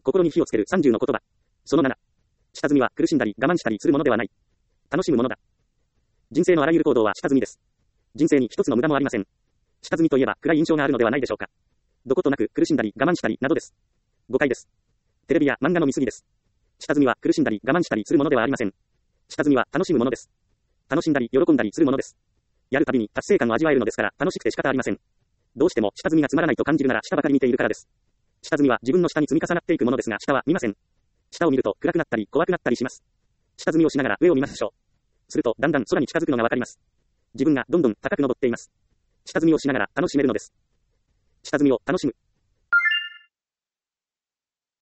心に火をつける30の言葉。その7。下積みは苦しんだり我慢したりするものではない。楽しむものだ。人生のあらゆる行動は下積みです。人生に一つの無駄もありません。下積みといえば暗い印象があるのではないでしょうか。どことなく苦しんだり我慢したりなどです。誤解です。テレビや漫画の見過ぎです。下積みは苦しんだり我慢したりするものではありません。下積みは楽しむものです。楽しんだり喜んだりするものです。やるたびに達成感を味わえるのですから楽しくて仕方ありません。どうしても下積みがつまらないと感じるなら下ばかり見ているからです。下積みは自分の下に積み重なっていくものですが下は見ません。下を見ると暗くなったり怖くなったりします。下積みをしながら上を見ましょう。するとだんだん空に近づくのがわかります。自分がどんどん高く登っています。下積みをしながら楽しめるのです。下積みを楽しむ。